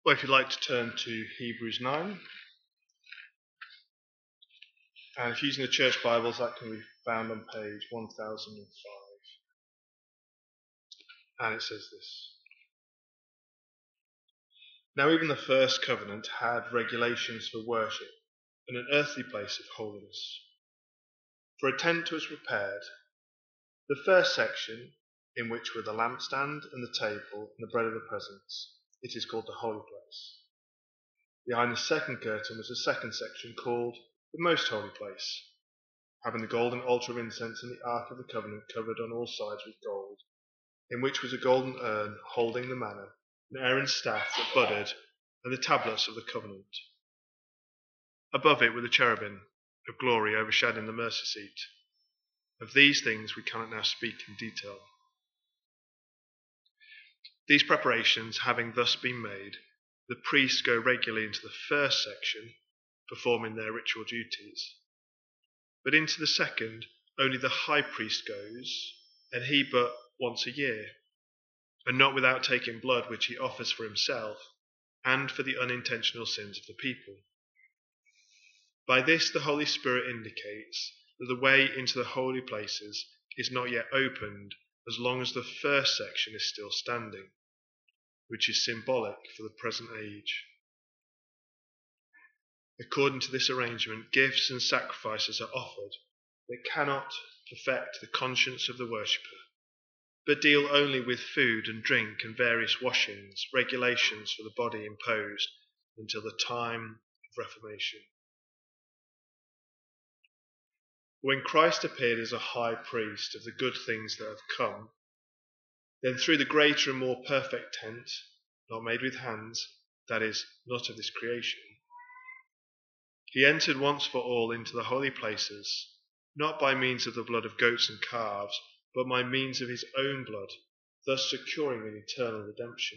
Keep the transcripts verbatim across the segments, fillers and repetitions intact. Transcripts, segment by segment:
Well, if you'd like to turn to Hebrews nine, and if you're using the church Bibles, that can be found on page one thousand five. And it says this: Now even the first covenant had regulations for worship and an earthly place of holiness. For a tent was prepared. The first section, in which were the lampstand and the table and the bread of the presence, it is called the holy place. Behind the second curtain was a second section called the most holy place, having the golden altar of incense and the ark of the covenant covered on all sides with gold, in which was a golden urn holding the manna, and Aaron's staff that budded, and the tablets of the covenant. Above it were the cherubim of glory overshadowing the mercy seat. Of these things we cannot now speak in detail. These preparations having thus been made, the priests go regularly into the first section, performing their ritual duties. But into the second, only the high priest goes, and he but once a year, and not without taking blood which he offers for himself and for the unintentional sins of the people. By this the Holy Spirit indicates that the way into the holy places is not yet opened as long as the first section is still standing, which is symbolic for the present age. According to this arrangement, gifts and sacrifices are offered that cannot affect the conscience of the worshipper, but deal only with food and drink and various washings, regulations for the body imposed until the time of Reformation. When Christ appeared as a high priest of the good things that have come, then through the greater and more perfect tent, not made with hands, that is, not of this creation, he entered once for all into the holy places, not by means of the blood of goats and calves, but by means of his own blood, thus securing an eternal redemption.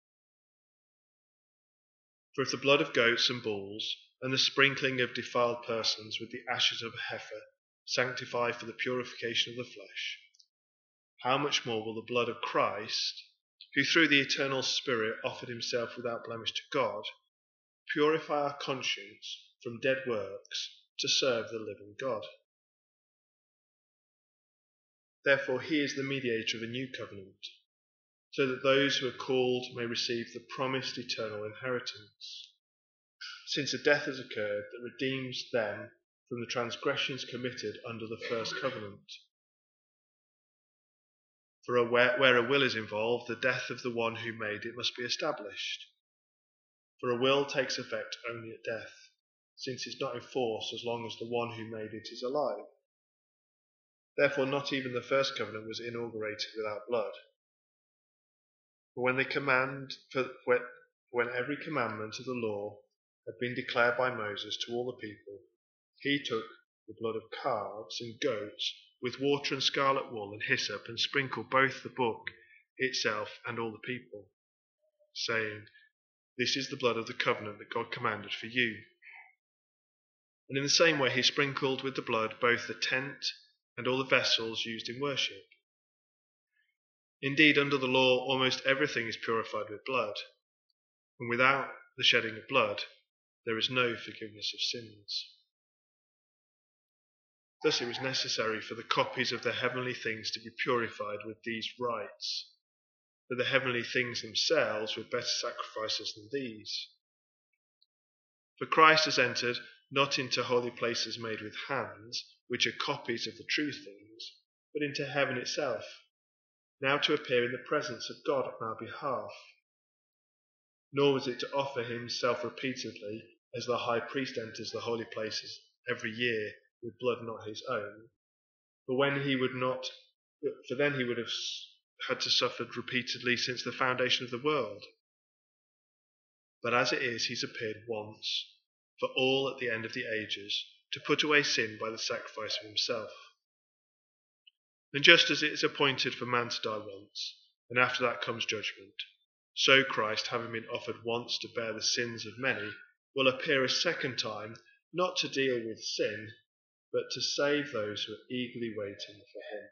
For if the blood of goats and bulls, and the sprinkling of defiled persons with the ashes of a heifer, sanctify for the purification of the flesh, how much more will the blood of Christ, who through the eternal Spirit offered himself without blemish to God, purify our conscience from dead works to serve the living God? Therefore he is the mediator of a new covenant, so that those who are called may receive the promised eternal inheritance, since a death has occurred that redeems them from the transgressions committed under the first covenant. For a, where, where a will is involved, the death of the one who made it must be established. For a will takes effect only at death, since it's not in force as long as the one who made it is alive. Therefore not even the first covenant was inaugurated without blood. For when they command, for when, when every commandment of the law had been declared by Moses to all the people, he took the blood of calves and goats with water and scarlet wool and hyssop, and sprinkled both the book itself and all the people, saying, "This is the blood of the covenant that God commanded for you." And in the same way he sprinkled with the blood both the tent and all the vessels used in worship. Indeed, under the law almost everything is purified with blood, and without the shedding of blood there is no forgiveness of sins. Thus it was necessary for the copies of the heavenly things to be purified with these rites, but the heavenly things themselves were better sacrifices than these. For Christ has entered not into holy places made with hands, which are copies of the true things, but into heaven itself, now to appear in the presence of God on our behalf. Nor was it to offer himself repeatedly, as the high priest enters the holy places every year with blood not his own, for when he would not, for then he would have had to suffer repeatedly since the foundation of the world. But as it is, he's appeared once for all at the end of the ages, to put away sin by the sacrifice of himself. And just as it is appointed for man to die once, and after that comes judgment, so Christ, having been offered once to bear the sins of many, will appear a second time, not to deal with sin, but to save those who are eagerly waiting for him.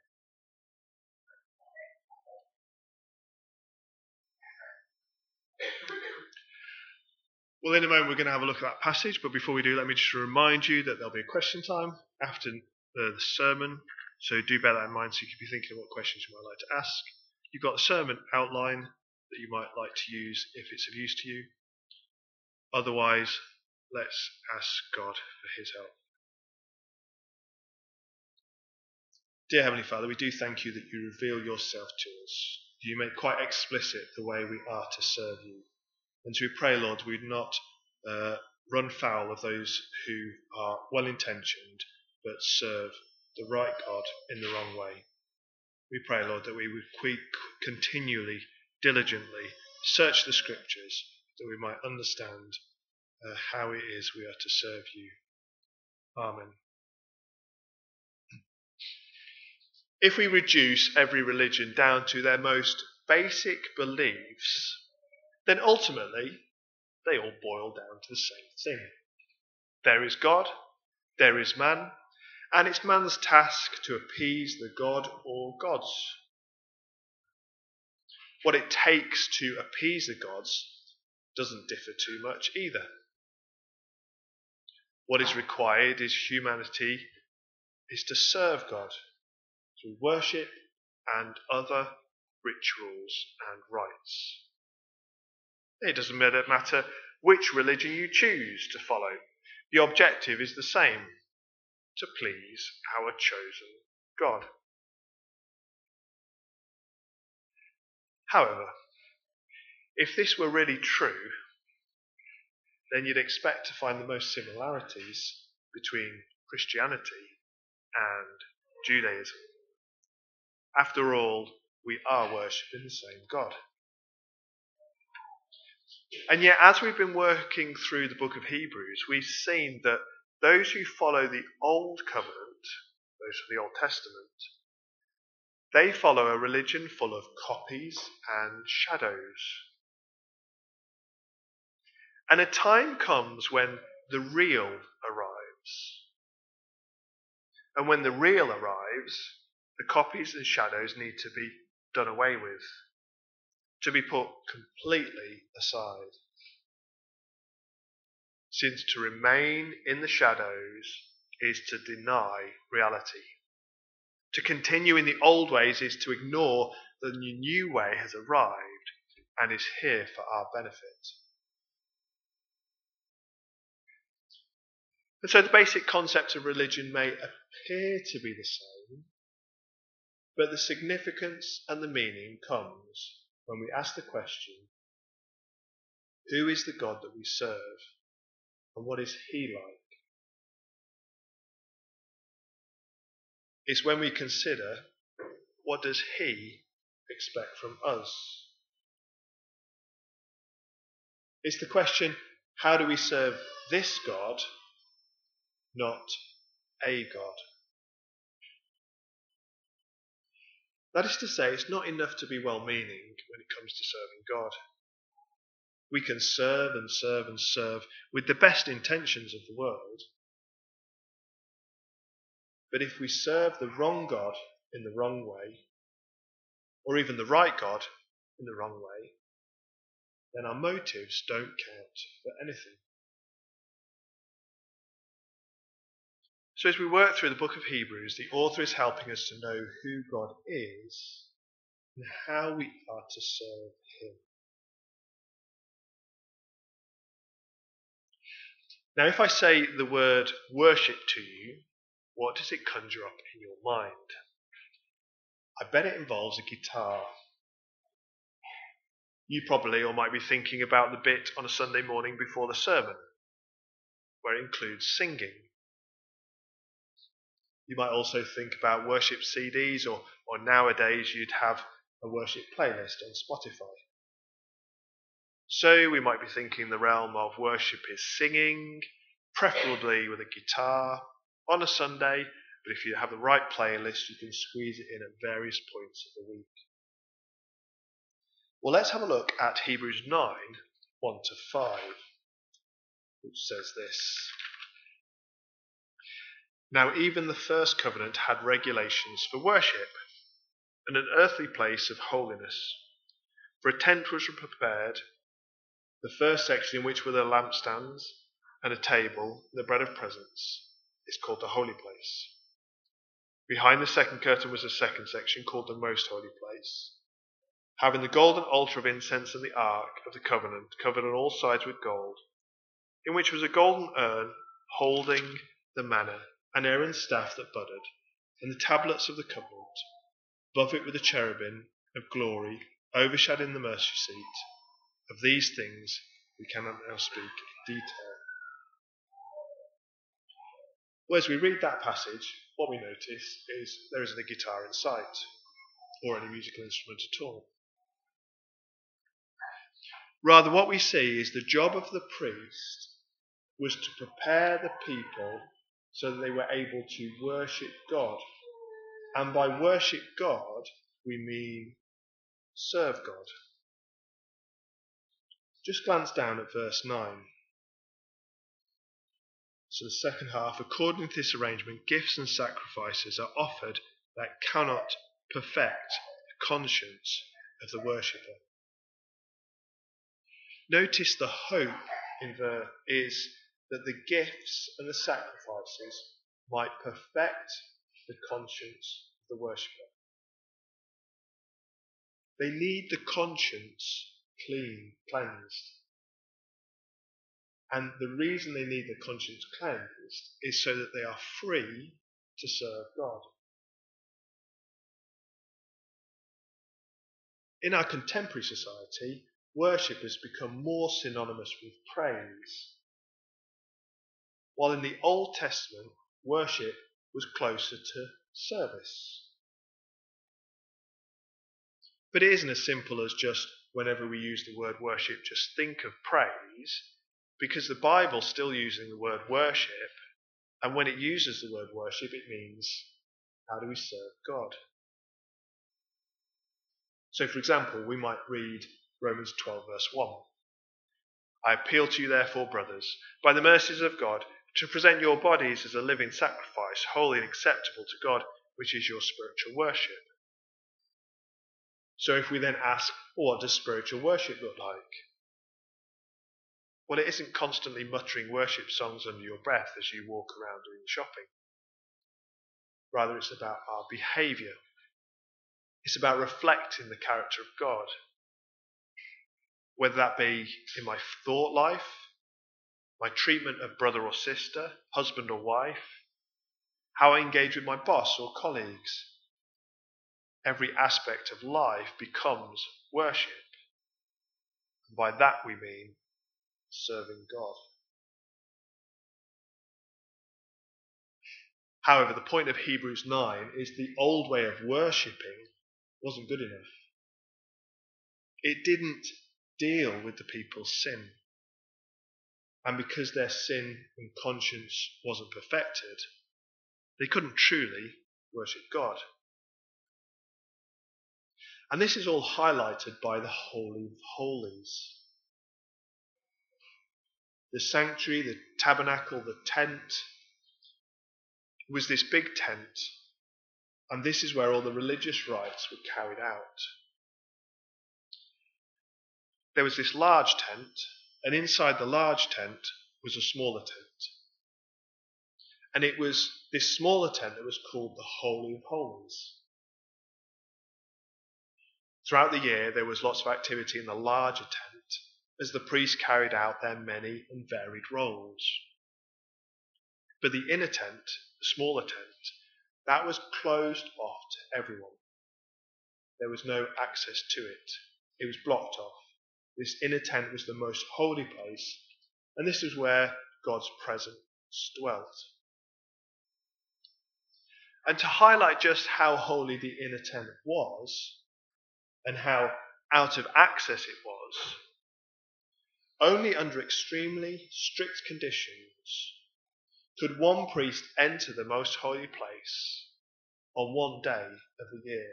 Well, in a moment we're going to have a look at that passage, but before we do, let me just remind you that there'll be a question time after uh, the sermon, so do bear that in mind so you can be thinking of what questions you might like to ask. You've got a sermon outline that you might like to use if it's of use to you. Otherwise, let's ask God for his help. Dear Heavenly Father, we do thank you that you reveal yourself to us. You make quite explicit the way we are to serve you. And so we pray, Lord, we would not uh, run foul of those who are well-intentioned but serve the right God in the wrong way. We pray, Lord, that we would quick, continually, diligently search the Scriptures that we might understand uh, how it is we are to serve you. Amen. If we reduce every religion down to their most basic beliefs, then ultimately they all boil down to the same thing. There is God, there is man, and it's man's task to appease the god or gods. What it takes to appease the gods doesn't differ too much either. What is required is humanity is to serve God through worship and other rituals and rites. It doesn't matter which religion you choose to follow. The objective is the same, to please our chosen God. However, if this were really true, then you'd expect to find the most similarities between Christianity and Judaism. After all, we are worshipping the same God. And yet, as we've been working through the book of Hebrews, we've seen that those who follow the Old Covenant, those of the Old Testament, they follow a religion full of copies and shadows. And a time comes when the real arrives. And when the real arrives, the copies and shadows need to be done away with, to be put completely aside. Since to remain in the shadows is to deny reality. To continue in the old ways is to ignore that the new way has arrived and is here for our benefit. And so the basic concept of religion may appear to be the same, but the significance and the meaning comes when we ask the question, who is the God that we serve and what is he like? It's when we consider, what does he expect from us? It's the question, how do we serve this God, not a God? That is to say, it's not enough to be well-meaning when it comes to serving God. We can serve and serve and serve with the best intentions of the world. But if we serve the wrong God in the wrong way, or even the right God in the wrong way, then our motives don't count for anything. So as we work through the book of Hebrews, the author is helping us to know who God is and how we are to serve him. Now, if I say the word worship to you, what does it conjure up in your mind? I bet it involves a guitar. You probably or might be thinking about the bit on a Sunday morning before the sermon, where it includes singing. You might also think about worship C Ds, or, or nowadays you'd have a worship playlist on Spotify. So we might be thinking the realm of worship is singing, preferably with a guitar, on a Sunday, but if you have the right playlist, you can squeeze it in at various points of the week. Well, let's have a look at Hebrews nine, one to five, which says this. Now even the first covenant had regulations for worship, and an earthly place of holiness. For a tent was prepared The first section, in which were the lampstands and a table and the bread of presence, is called the holy place. Behind the second curtain was a second section called the most holy place, having the golden altar of incense and the ark of the covenant covered on all sides with gold, in which was a golden urn holding the manna, and Aaron's staff that budded, and the tablets of the covenant. Above it were the cherubim of glory, overshadowing the mercy seat. Of these things we cannot now speak in detail. Well, as we read that passage, what we notice is there isn't a guitar in sight, or any musical instrument at all. Rather, what we see is the job of the priest was to prepare the people so that they were able to worship God. And by worship God, we mean serve God. Just glance down at verse nine. So the second half, according to this arrangement, gifts and sacrifices are offered that cannot perfect the conscience of the worshipper. Notice the hope in verse is that the gifts and the sacrifices might perfect the conscience of the worshipper. They need the conscience clean, cleansed. And the reason they need the conscience cleansed is so that they are free to serve God. In our contemporary society, worship has become more synonymous with praise, while in the Old Testament, worship was closer to service. But it isn't as simple as just whenever we use the word worship, just think of praise, because the Bible's still using the word worship, and when it uses the word worship, it means how do we serve God? So, for example, we might read Romans twelve, verse one. I appeal to you, therefore, brothers, by the mercies of God, to present your bodies as a living sacrifice, holy and acceptable to God, which is your spiritual worship. So if we then ask, well, what does spiritual worship look like? Well, it isn't constantly muttering worship songs under your breath as you walk around doing shopping. Rather, it's about our behaviour. It's about reflecting the character of God. Whether that be in my thought life, my treatment of brother or sister, husband or wife, how I engage with my boss or colleagues. Every aspect of life becomes worship. And by that we mean serving God. However, the point of Hebrews nine is the old way of worshipping wasn't good enough. It didn't deal with the people's sin. And because their sin and conscience wasn't perfected, they couldn't truly worship God. And this is all highlighted by the Holy of Holies. The sanctuary, the tabernacle, the tent was this big tent, and this is where all the religious rites were carried out. There was this large tent, and inside the large tent was a smaller tent. And it was this smaller tent that was called the Holy of Holies. Throughout the year, there was lots of activity in the larger tent as the priests carried out their many and varied roles. But the inner tent, the smaller tent, that was closed off to everyone. There was no access to it. It was blocked off. This inner tent was the most holy place, and this is where God's presence dwelt. And to highlight just how holy the inner tent was, and how out of access it was, only under extremely strict conditions could one priest enter the most holy place on one day of the year.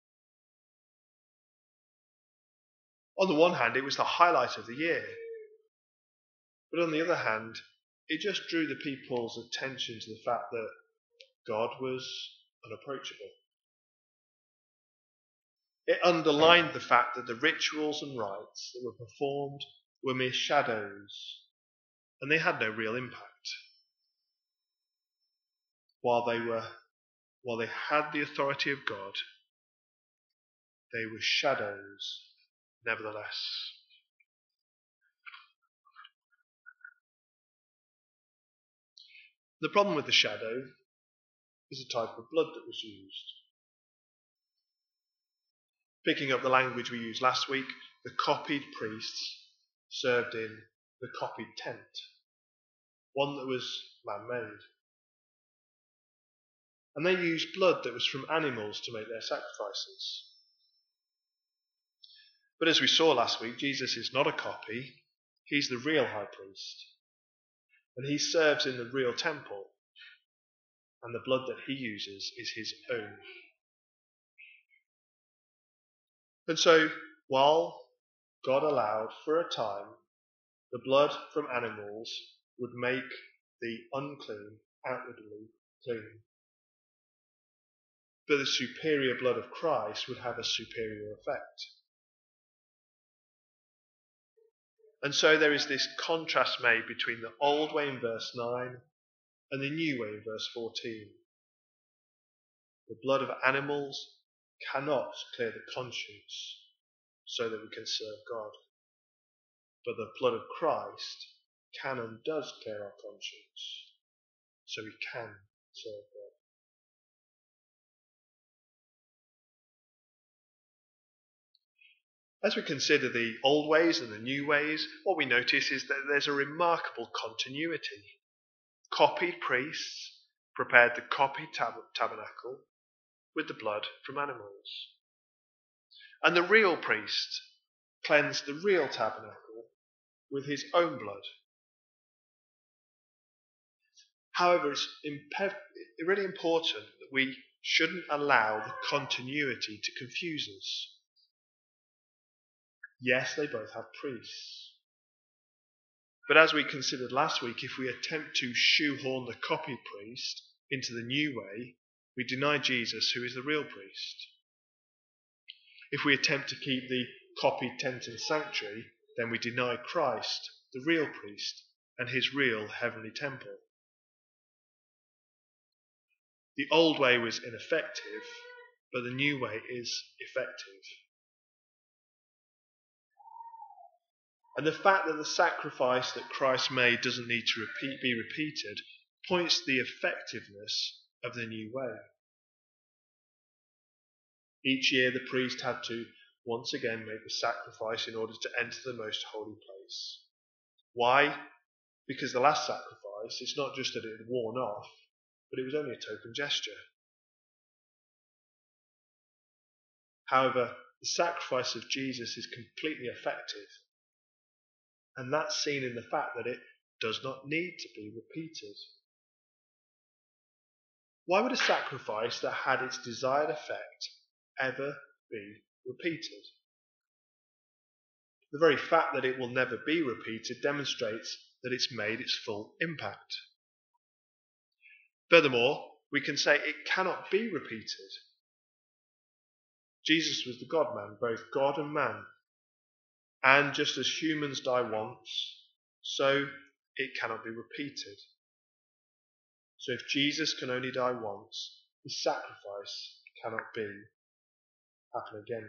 On the one hand, it was the highlight of the year. But on the other hand, it just drew the people's attention to the fact that God was unapproachable. It underlined the fact that the rituals and rites that were performed were mere shadows, and they had no real impact. While they were, while they had the authority of God, they were shadows nevertheless. The problem with the shadow is the type of blood that was used. Picking up the language we used last week, the copied priests served in the copied tent, one that was man-made. And they used blood that was from animals to make their sacrifices. But as we saw last week, Jesus is not a copy, he's the real high priest. And he serves in the real temple, and the blood that he uses is his own. And so, while God allowed for a time the blood from animals would make the unclean outwardly clean, but the superior blood of Christ would have a superior effect. And so there is this contrast made between the old way in verse nine and the new way in verse fourteen. The blood of animals cannot clear the conscience so that we can serve God. But the blood of Christ can and does clear our conscience so we can serve God. As we consider the old ways and the new ways, what we notice is that there's a remarkable continuity. Copied priests prepared the copied tab- tabernacle with the blood from animals. And the real priest cleansed the real tabernacle with his own blood. However, it's impe- really important that we shouldn't allow the continuity to confuse us. Yes, they both have priests. But as we considered last week, if we attempt to shoehorn the copied priest into the new way, we deny Jesus, who is the real priest. If we attempt to keep the copied tent and sanctuary, then we deny Christ, the real priest, and his real heavenly temple. The old way was ineffective, but the new way is effective. And the fact that the sacrifice that Christ made doesn't need to repeat, be repeated points to the effectiveness of the new way. Each year the priest had to once again make the sacrifice in order to enter the most holy place. Why? Because the last sacrifice, it's not just that it had worn off, but it was only a token gesture. However, the sacrifice of Jesus is completely effective. And that's seen in the fact that it does not need to be repeated. Why would a sacrifice that had its desired effect ever be repeated? The very fact that it will never be repeated demonstrates that it's made its full impact. Furthermore, we can say it cannot be repeated. Jesus was the God-man, both God and man. And just as humans die once, so it cannot be repeated. So if Jesus can only die once, his sacrifice cannot be happen again.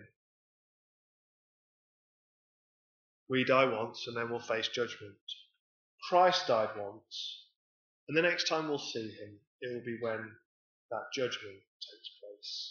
We die once and then we'll face judgment. Christ died once, and the next time we'll see him, it will be when that judgment takes place.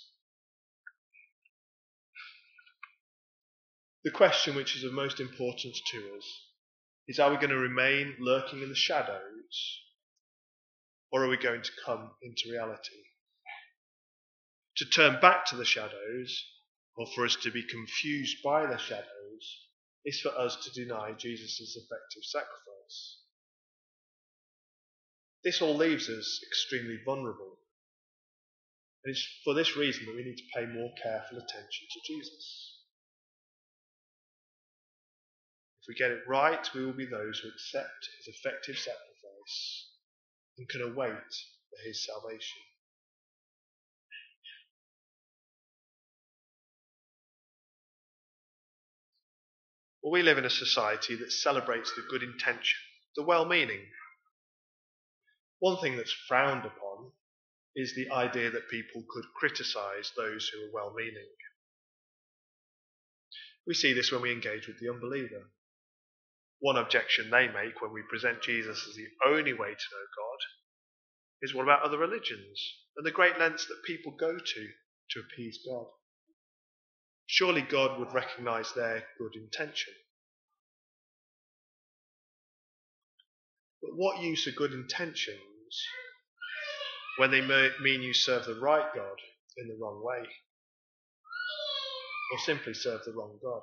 The question which is of most importance to us is, are we going to remain lurking in the shadows, or are we going to come into reality? To turn back to the shadows, or for us to be confused by the shadows, is for us to deny Jesus' effective sacrifice. This all leaves us extremely vulnerable. And it's for this reason that we need to pay more careful attention to Jesus. If we get it right, we will be those who accept his effective sacrifice and can await for his salvation. Well, we live in a society that celebrates the good intention, the well-meaning. One thing that's frowned upon is the idea that people could criticise those who are well-meaning. We see this when we engage with the unbeliever. One objection they make when we present Jesus as the only way to know God is, what about other religions and the great lengths that people go to to appease God? Surely God would recognise their good intention. But what use are good intentions when they mean you serve the right God in the wrong way, or simply serve the wrong God?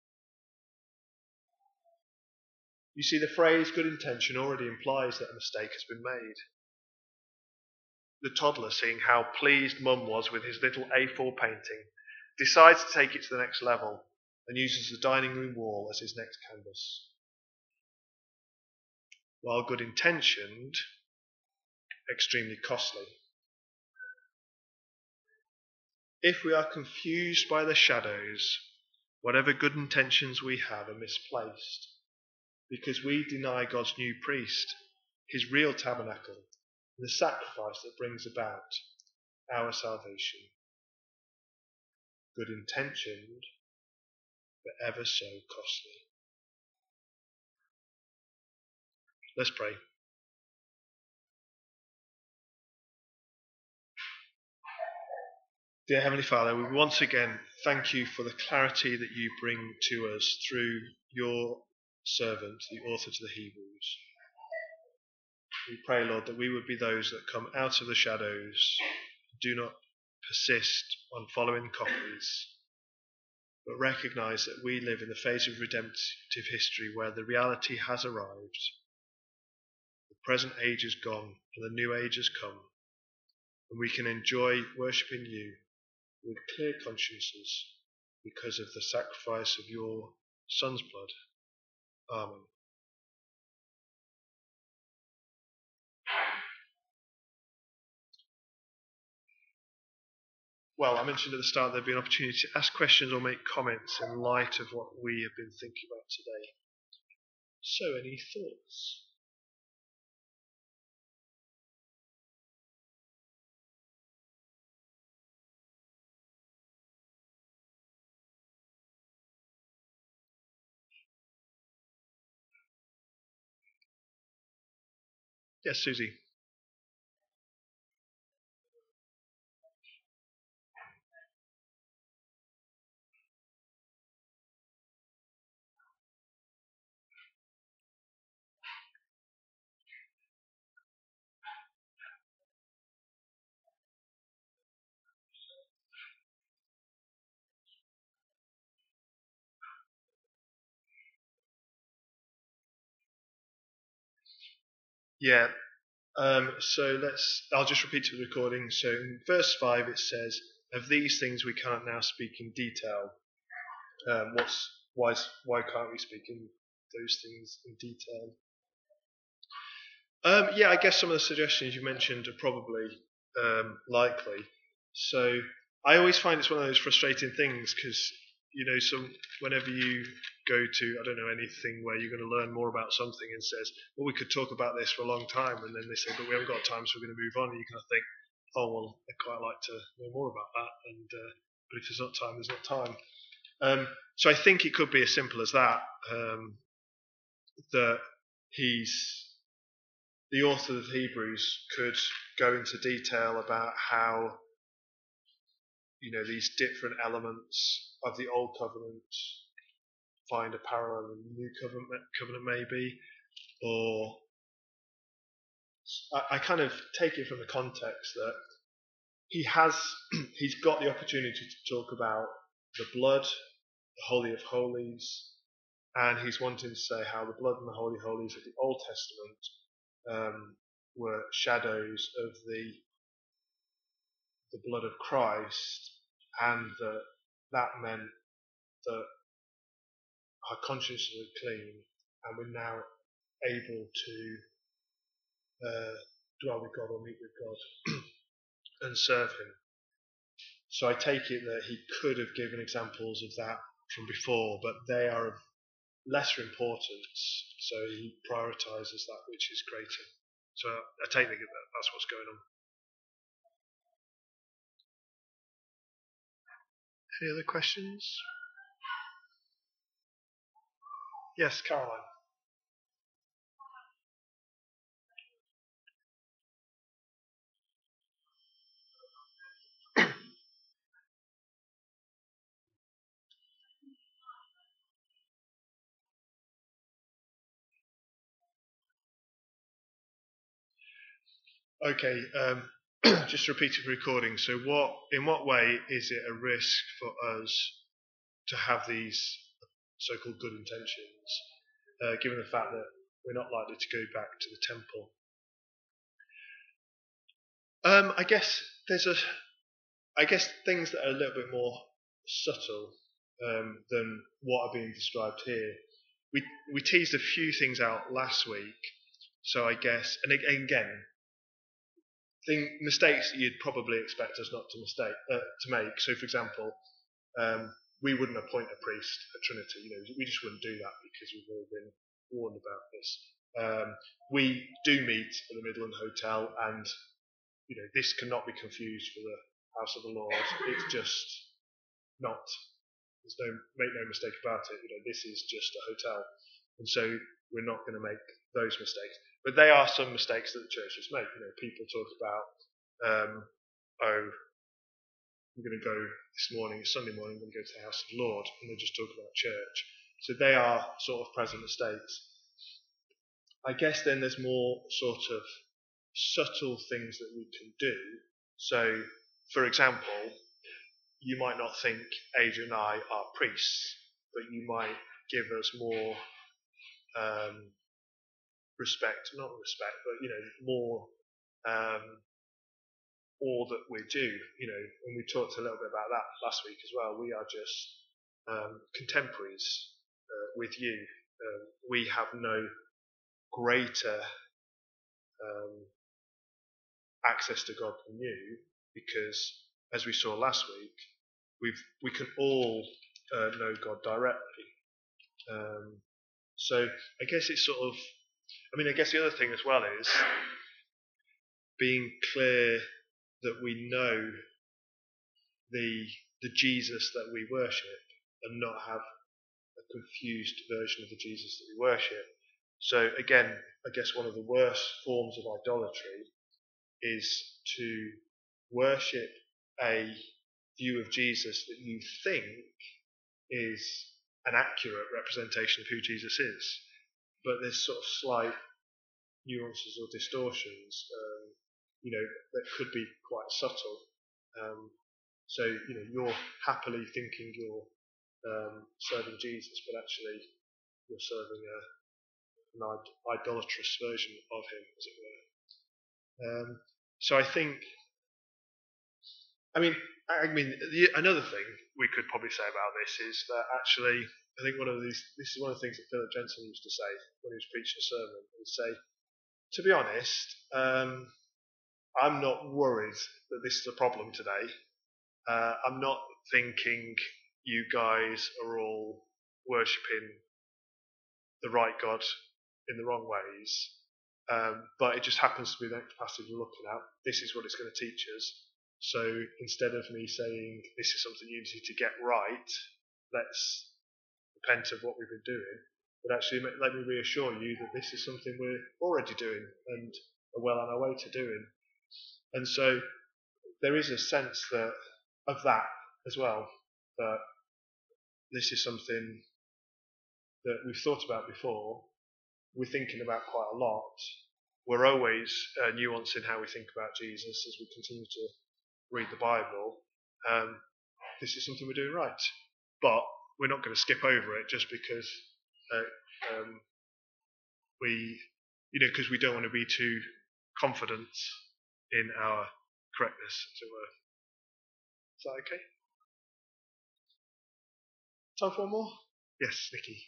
You see, the phrase good intention already implies that a mistake has been made. The toddler, seeing how pleased Mum was with his little A four painting, decides to take it to the next level and uses the dining room wall as his next canvas. While good intentioned, extremely costly. If we are confused by the shadows, whatever good intentions we have are misplaced, because we deny God's new priest, his real tabernacle, and the sacrifice that brings about our salvation. Good intentioned, but ever so costly. Let's pray. Dear Heavenly Father, we once again thank you for the clarity that you bring to us through your servant, the author to the Hebrews. We pray, Lord, that we would be those that come out of the shadows, do not persist on following copies, but recognise that we live in the phase of redemptive history where the reality has arrived. The present age is gone and the new age has come, and we can enjoy worshipping you with clear consciences because of the sacrifice of your Son's blood. Amen. Well, I mentioned at the start there'd be an opportunity to ask questions or make comments in light of what we have been thinking about today. So, any thoughts? Yes, Susie. Yeah. Um, so let's. I'll just repeat to the recording. So in verse five it says, "Of these things we cannot now speak in detail." Um, what's why? Why can't we speak in those things in detail? Um, yeah, I guess some of the suggestions you mentioned are probably um, likely. So I always find it's one of those frustrating things because, you know, some whenever you go to, I don't know, anything where you're going to learn more about something and says, well, we could talk about this for a long time, and then they say, but we haven't got time, so we're going to move on, and you kind of think, oh, well, I'd quite like to know more about that, and uh, but if there's not time, there's not time. Um, so I think it could be as simple as that, um, that he's the author of Hebrews could go into detail about how, you know, these different elements of the Old Covenant find a parallel in the New Covenant, covenant maybe, or I, I kind of take it from the context that he has, he's got the opportunity to talk about the blood, the Holy of Holies, and he's wanting to say how the blood and the Holy Holies of the Old Testament um, were shadows of the the blood of Christ, and that that meant that our consciences were clean, and we're now able to uh, dwell with God or meet with God and serve Him. So I take it that he could have given examples of that from before, but they are of lesser importance, so he prioritises that which is greater. So I take it that that's what's going on. Any other questions? Yes, Caroline. Okay, um, just repeating the recording. So, what, in what way is it a risk for us to have these so-called good intentions, uh, given the fact that we're not likely to go back to the temple? Um, I guess there's a, I guess things that are a little bit more subtle um, than what are being described here. We we teased a few things out last week, so I guess, and again, thing, mistakes that you'd probably expect us not to mistake uh, to make. So, for example, um, we wouldn't appoint a priest at Trinity. You know, we just wouldn't do that because we've all been warned about this. Um, we do meet at the Midland Hotel, and you know, this cannot be confused for the House of the Lord. It's just not. There's no make no mistake about it. You know, this is just a hotel, and so we're not going to make those mistakes. But they are some mistakes that the churches make. You know, people talk about, um, oh, I'm going to go this morning, Sunday morning, I'm going to go to the House of the Lord, and they just talk about church. So they are sort of present mistakes. I guess then there's more sort of subtle things that we can do. So, for example, you might not think Adrian and I are priests, but you might give us more um, respect, not respect, but you know, more um, all that we do. You know, and we talked a little bit about that last week as well. We are just um, contemporaries uh, with you. Um, we have no greater um, access to God than you, because as we saw last week, we've we can all uh, know God directly. Um, so I guess it's sort of, I mean, I guess the other thing as well is being clear that we know the the Jesus that we worship and not have a confused version of the Jesus that we worship. So again, I guess one of the worst forms of idolatry is to worship a view of Jesus that you think is an accurate representation of who Jesus is, but there's sort of slight nuances or distortions, um, you know, that could be quite subtle. Um, so, you know, you're happily thinking you're um, serving Jesus, but actually you're serving a, an idolatrous version of him, as it were. Um, so I think, I mean, I mean, the, another thing we could probably say about this is that actually, I think one of these, this is one of the things that Philip Jensen used to say when he was preaching a sermon. He would say, to be honest, um, I'm not worried that this is a problem today. Uh, I'm not thinking you guys are all worshipping the right God in the wrong ways. Um, but it just happens to be the next passage we're looking at. This is what it's going to teach us. So instead of me saying this is something you need to get right, let's repent of what we've been doing, but actually let me reassure you that this is something we're already doing and are well on our way to doing. And so there is a sense that of that as well, that this is something that we've thought about before, we're thinking about quite a lot. We're always uh, nuancing how we think about Jesus as we continue to read the Bible. Um, this is something we're doing right, but we're not going to skip over it just because uh, um, we, you know, because we don't want to be too confident in our correctness, as it were. Is that okay? Time for one more? Yes, Nikki.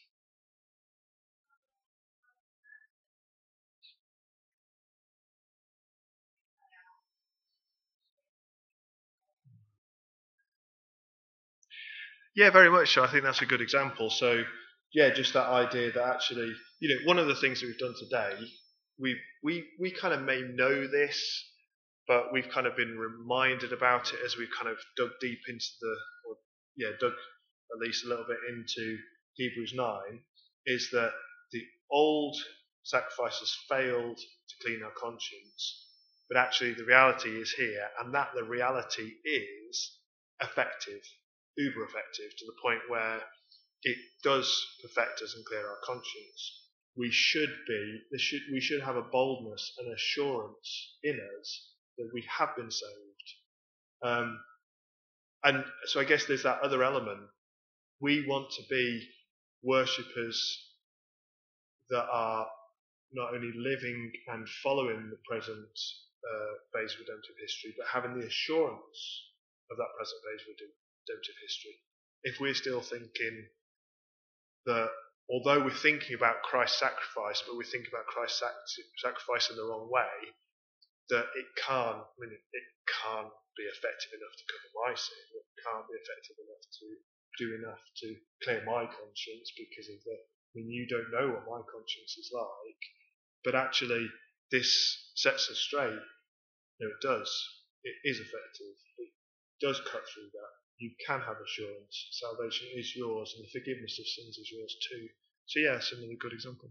Yeah, very much so. I think that's a good example. So yeah, just that idea that actually, you know, one of the things that we've done today, we we we kind of may know this, but we've kind of been reminded about it as we've kind of dug deep into the, or yeah, dug at least a little bit into Hebrews nine, is that the old sacrifices failed to clean our conscience, but actually the reality is here, and that the reality is effective, uber effective, to the point where it does perfect us and clear our conscience. We should be, should, we should have a boldness and assurance in us that we have been saved. Um, and so I guess there's that other element. We want to be worshippers that are not only living and following the present uh, phase of redemptive history, but having the assurance of that present phase of redemptive history. If we're still thinking that although we're thinking about Christ's sacrifice, but we're thinking about Christ's sac- sacrifice in the wrong way, that it can't, I mean, it can't be effective enough to cover my sin. It can't be effective enough to do enough to clear my conscience because of the, I mean, you don't know what my conscience is like, but actually this sets us straight. No, it does. It is effective. It does cut through that. You can have assurance. Salvation is yours, and the forgiveness of sins is yours too. So yeah, it's another good example.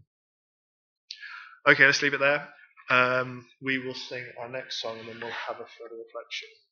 Okay, let's leave it there. Um, we will sing our next song, and then we'll have a further reflection.